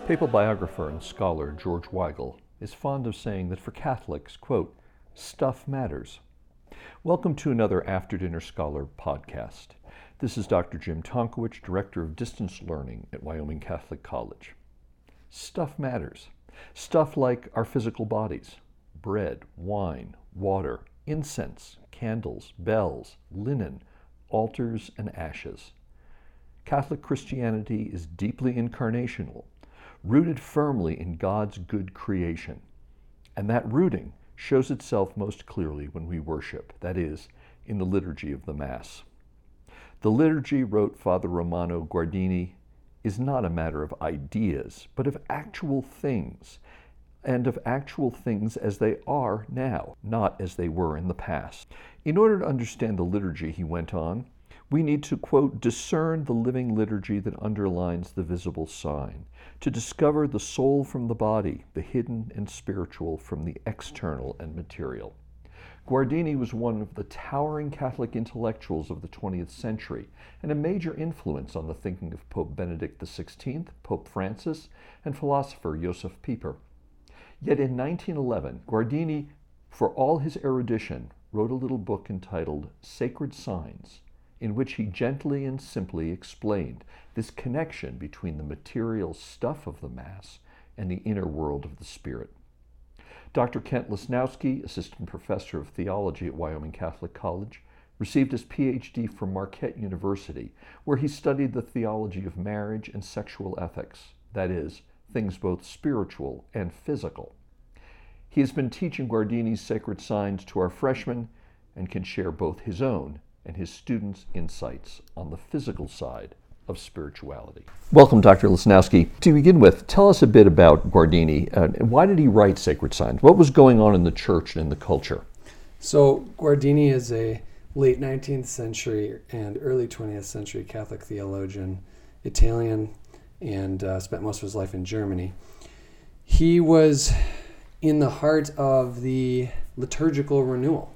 Papal biographer and scholar George Weigel is fond of saying that for Catholics, quote, stuff matters. Welcome to another After Dinner Scholar podcast. This is Dr. Jim Tonkowich, Director of Distance Learning at Wyoming Catholic College. Stuff matters. Stuff like our physical bodies, bread, wine, water, incense, candles, bells, linen, altars, and ashes. Catholic Christianity is deeply incarnational, rooted firmly in God's good creation. And that rooting shows itself most clearly when we worship, that is, in the liturgy of the Mass. The liturgy, wrote Father Romano Guardini, is not a matter of ideas, but of actual things, and of actual things as they are now, not as they were in the past. In order to understand the liturgy, he went on, we need to, quote, discern the living liturgy that underlines the visible sign, to discover the soul from the body, the hidden and spiritual from the external and material. Guardini was one of the towering Catholic intellectuals of the 20th century and a major influence on the thinking of Pope Benedict XVI, Pope Francis, and philosopher Josef Pieper. Yet in 1911, Guardini, for all his erudition, wrote a little book entitled Sacred Signs, in which he gently and simply explained this connection between the material stuff of the Mass and the inner world of the Spirit. Dr. Kent Lesnowski, Assistant Professor of Theology at Wyoming Catholic College, received his PhD from Marquette University, where he studied the theology of marriage and sexual ethics, that is, things both spiritual and physical. He has been teaching Guardini's Sacred Signs to our freshmen and can share both his own and his students' insights on the physical side of spirituality. Welcome, Dr. Lesnowski. To begin with, tell us a bit about Guardini. Why did he write Sacred Signs? What was going on in the church and in the culture? So Guardini is a late 19th century and early 20th century Catholic theologian, Italian, and spent most of his life in Germany. He was in the heart of the liturgical renewal.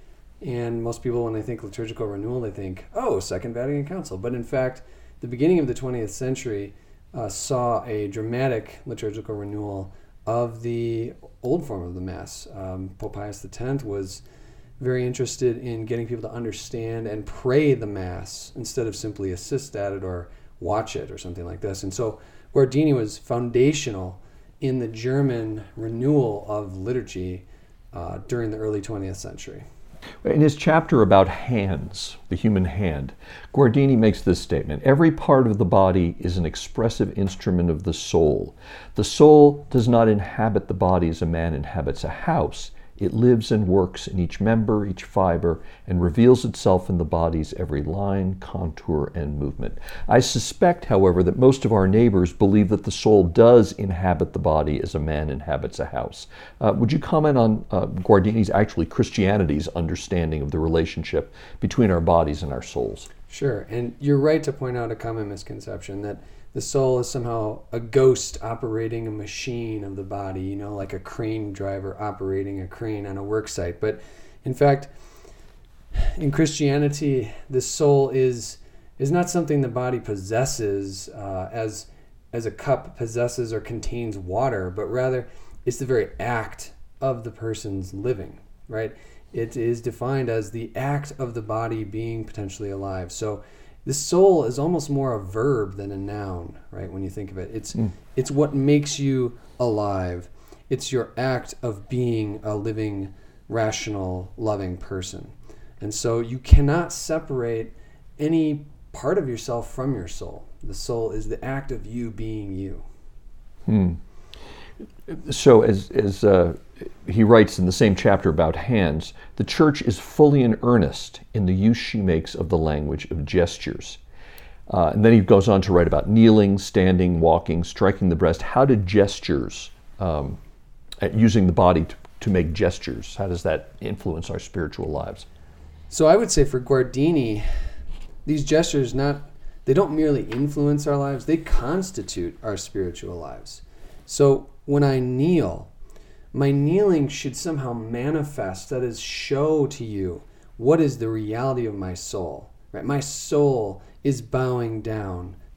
And most people, when they think liturgical renewal, they think, oh, Second Vatican Council. But in fact, the beginning of the 20th century saw a dramatic liturgical renewal of the old form of the Mass. Pope Pius X was very interested in getting people to understand and pray the Mass instead of simply assist at it or watch it or something like this. And so Guardini was foundational in the German renewal of liturgy during the early 20th century. In his chapter about hands, the human hand, Guardini makes this statement: every part of the body is an expressive instrument of the soul. The soul does not inhabit the body as a man inhabits a house. It lives and works in each member, each fiber, and reveals itself in the body's every line, contour, and movement. I suspect, however, that most of our neighbors believe that the soul does inhabit the body as a man inhabits a house. Would you comment on Guardini's, actually Christianity's, understanding of the relationship between our bodies and our souls? Sure, and you're right to point out a common misconception that the soul is somehow a ghost operating a machine of the body, like a crane driver operating a crane on a work site. But in fact, in Christianity, the soul is not something the body possesses as a cup possesses or contains water, but rather it's the very act of the person's living, right? It is defined as the act of the body being potentially alive. So the soul is almost more a verb than a noun, right? When you think of it, it's what makes you alive. It's your act of being a living, rational, loving person. And so you cannot separate any part of yourself from your soul. The soul is the act of you being you. So as he writes in the same chapter about hands, the Church is fully in earnest in the use she makes of the language of gestures. And then he goes on to write about kneeling, standing, walking, striking the breast. How did gestures, using the body to make gestures, how does that influence our spiritual lives? So I would say for Guardini, these gestures they don't merely influence our lives, they constitute our spiritual lives. So when I kneel, my kneeling should somehow manifest, that is, show to you what is the reality of my soul. Right? My soul is bowing down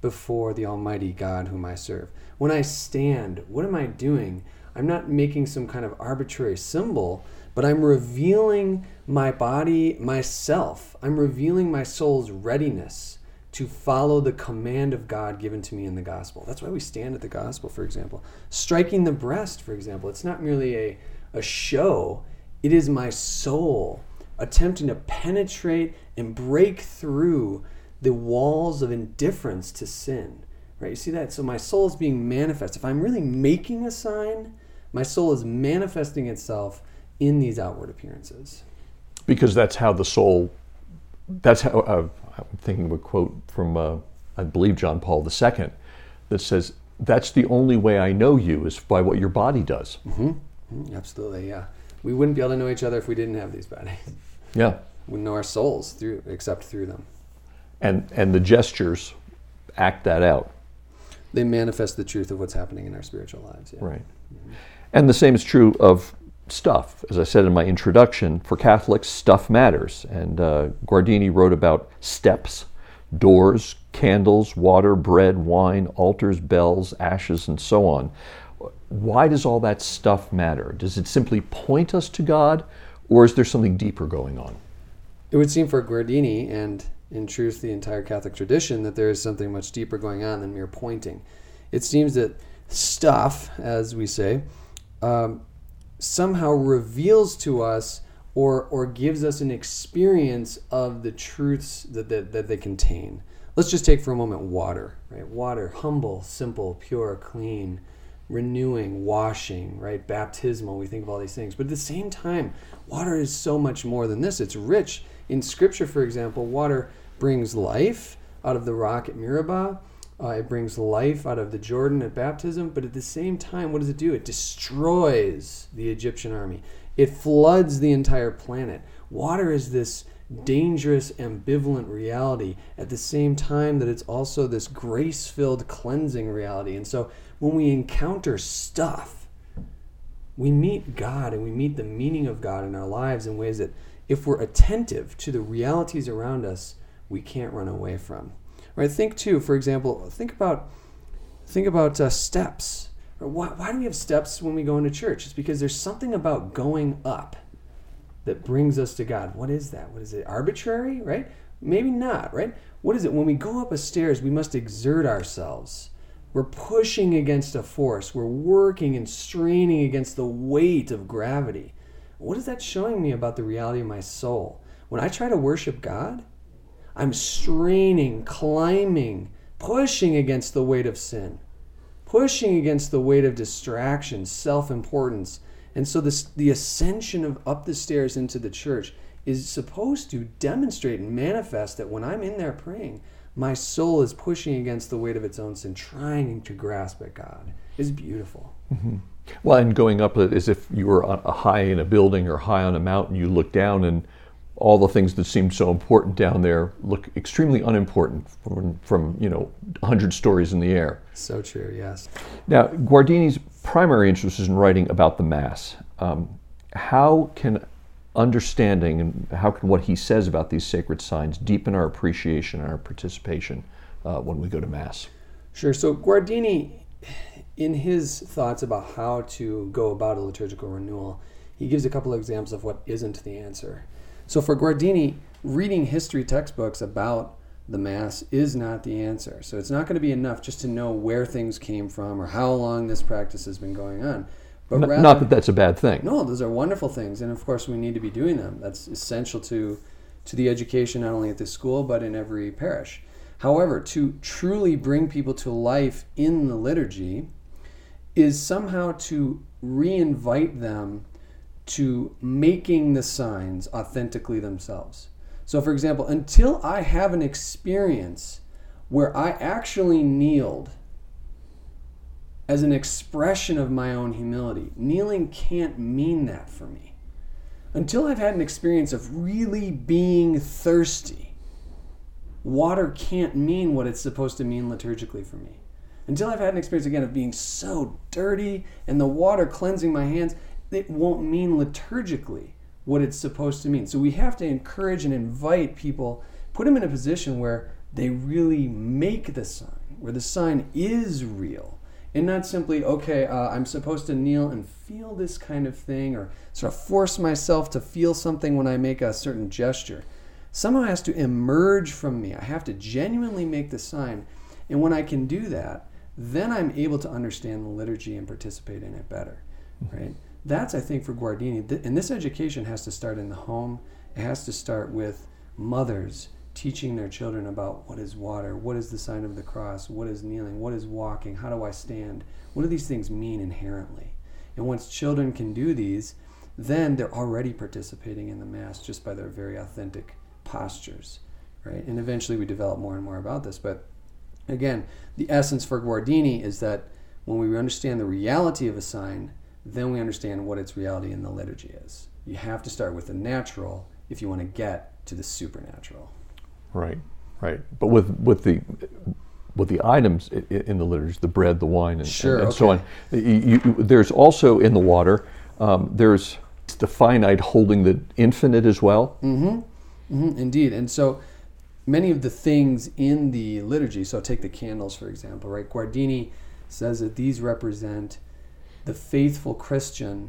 before the Almighty God whom I serve. When I stand, what am I doing? I'm not making some kind of arbitrary symbol, but I'm revealing my body, myself. I'm revealing my soul's readiness to follow the command of God given to me in the gospel. That's why we stand at the gospel, for example. Striking the breast, for example. It's not merely a show. It is my soul attempting to penetrate and break through the walls of indifference to sin. Right? You see that? So my soul is being manifest. If I'm really making a sign, my soul is manifesting itself in these outward appearances. Because that's how the soul, that's how, I'm thinking of a quote from, I believe, John Paul II, that says, that's the only way I know you is by what your body does. Mm-hmm. Absolutely, yeah. We wouldn't be able to know each other if we didn't have these bodies. Yeah. We wouldn't know our souls except through them. And the gestures act that out. They manifest the truth of what's happening in our spiritual lives. Yeah. Right. And the same is true of stuff. As I said in my introduction, for Catholics, stuff matters. And Guardini wrote about steps, doors, candles, water, bread, wine, altars, bells, ashes, and so on. Why does all that stuff matter? Does it simply point us to God, or is there something deeper going on? It would seem for Guardini, and in truth the entire Catholic tradition, that there is something much deeper going on than mere pointing. It seems that stuff, as we say, somehow reveals to us or gives us an experience of the truths that they contain. Let's just take for a moment water, right? Water, humble, simple, pure, clean, renewing, washing, right? Baptismal, we think of all these things. But at the same time, water is so much more than this. It's rich. In Scripture, for example, water brings life out of the rock at Meribah. It brings life out of the Jordan at baptism, but at the same time, what does it do? It destroys the Egyptian army. It floods the entire planet. Water is this dangerous, ambivalent reality at the same time that it's also this grace-filled cleansing reality. And so when we encounter stuff, we meet God and we meet the meaning of God in our lives in ways that if we're attentive to the realities around us, we can't run away from. Right? Think too, for example, think about steps. Why do we have steps when we go into church? It's because there's something about going up that brings us to God. What is that? What is it? Arbitrary, right? Maybe not, right? What is it? When we go up a stairs, we must exert ourselves. We're pushing against a force. We're working and straining against the weight of gravity. What is that showing me about the reality of my soul? When I try to worship God, I'm straining, climbing, pushing against the weight of sin, pushing against the weight of distraction, self-importance. And so the ascension of up the stairs into the church is supposed to demonstrate and manifest that when I'm in there praying, my soul is pushing against the weight of its own sin, trying to grasp at God. It's beautiful. Mm-hmm. Well, and going up as if you were high in a building or high on a mountain, you look down and all the things that seem so important down there look extremely unimportant from 100 stories in the air. So true, yes. Now, Guardini's primary interest is in writing about the Mass. How can understanding and how can what he says about these sacred signs deepen our appreciation and our participation when we go to Mass? Sure. So Guardini, in his thoughts about how to go about a liturgical renewal, he gives a couple of examples of what isn't the answer. So for Guardini, reading history textbooks about the Mass is not the answer. So it's not going to be enough just to know where things came from or how long this practice has been going on. But rather, not that that's a bad thing. No, those are wonderful things. And of course, we need to be doing them. That's essential to the education, not only at the school, but in every parish. However, to truly bring people to life in the liturgy is somehow to re-invite them to making the signs authentically themselves. So for example, until I have an experience where I actually kneeled as an expression of my own humility, kneeling can't mean that for me. Until I've had an experience of really being thirsty, water can't mean what it's supposed to mean liturgically for me. Until I've had an experience again of being so dirty and the water cleansing my hands, it won't mean liturgically what it's supposed to mean. So we have to encourage and invite people, put them in a position where they really make the sign. where the sign is real. And not simply, okay, I'm supposed to kneel and feel this kind of thing, or sort of force myself to feel something when I make a certain gesture. Somehow it has to emerge from me. I have to genuinely make the sign. And when I can do that, then I'm able to understand the liturgy and participate in it better, right? That's, I think, for Guardini. And this education has to start in the home. It has to start with mothers teaching their children about what is water, what is the sign of the cross, what is kneeling, what is walking, how do I stand, what do these things mean inherently? And once children can do these, then they're already participating in the Mass just by their very authentic postures, right? And eventually we develop more and more about this. But again, the essence for Guardini is that when we understand the reality of a sign, then we understand what its reality in the liturgy is. You have to start with the natural if you want to get to the supernatural. Right. But with the items in the liturgy, the bread, the wine, and so on, there's also in the water, there's the finite holding the infinite as well. Indeed. And so many of the things in the liturgy, so take the candles, for example, right? Guardini says that these represent the faithful Christian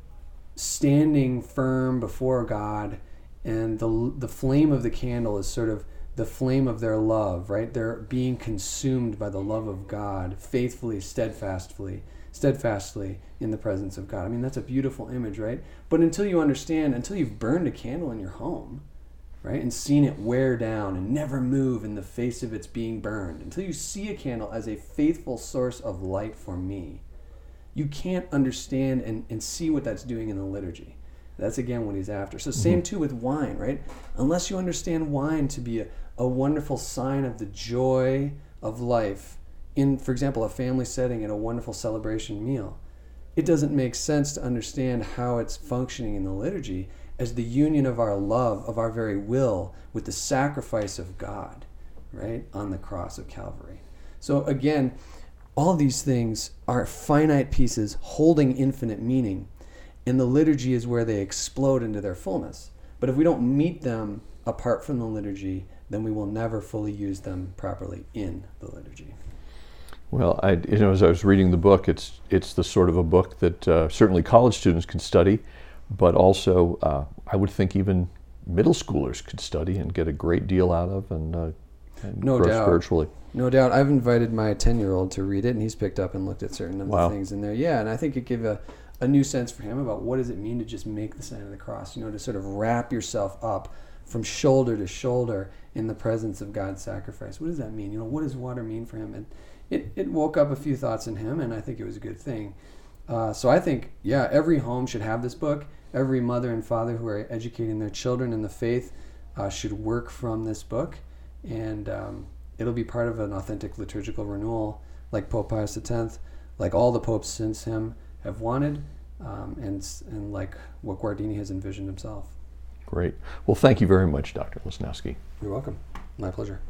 standing firm before God, and the flame of the candle is sort of the flame of their love, right? They're being consumed by the love of God, faithfully, steadfastly in the presence of God. I mean, that's a beautiful image, right? But until you've burned a candle in your home, right, and seen it wear down and never move in the face of its being burned, until you see a candle as a faithful source of light for me, you can't understand and see what that's doing in the liturgy. That's again what he's after. So same too with wine, right? Unless you understand wine to be a wonderful sign of the joy of life in, for example, a family setting at a wonderful celebration meal, it doesn't make sense to understand how it's functioning in the liturgy as the union of our love, of our very will, with the sacrifice of God, right, on the cross of Calvary. So again, all of these things are finite pieces holding infinite meaning, and the liturgy is where they explode into their fullness. But if we don't meet them apart from the liturgy, then we will never fully use them properly in the liturgy. Well, as I was reading the book, it's the sort of a book that certainly college students can study, but also I would think even middle schoolers could study and get a great deal out of and no grow doubt. spiritually. No doubt. I've invited my 10-year-old to read it, and he's picked up and looked at certain of Wow. the things in there. Yeah, and I think it gave a new sense for him about what does it mean to just make the sign of the cross, to sort of wrap yourself up from shoulder to shoulder in the presence of God's sacrifice. What does that mean? What does water mean for him? And it woke up a few thoughts in him, and I think it was a good thing. So I think, every home should have this book. Every mother and father who are educating their children in the faith should work from this book, and it'll be part of an authentic liturgical renewal like Pope Pius X, like all the popes since him have wanted, and like what Guardini has envisioned himself. Great. Well, thank you very much, Dr. Lesnowski. You're welcome. My pleasure.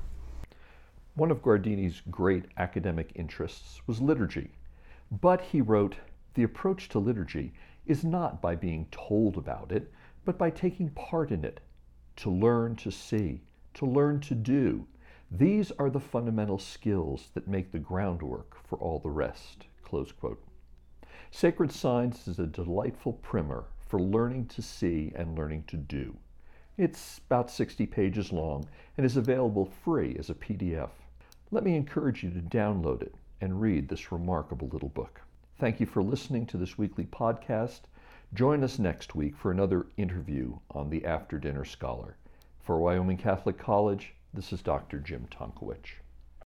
One of Guardini's great academic interests was liturgy, but he wrote, "The approach to liturgy is not by being told about it, but by taking part in it, to learn to see, to learn to do. These are the fundamental skills that make the groundwork for all the rest." Close quote. Sacred Signs is a delightful primer for learning to see and learning to do. It's about 60 pages long and is available free as a PDF. Let me encourage you to download it and read this remarkable little book. Thank you for listening to this weekly podcast. Join us next week for another interview on the After Dinner Scholar. For Wyoming Catholic College, this is Dr. Jim Tonkowich.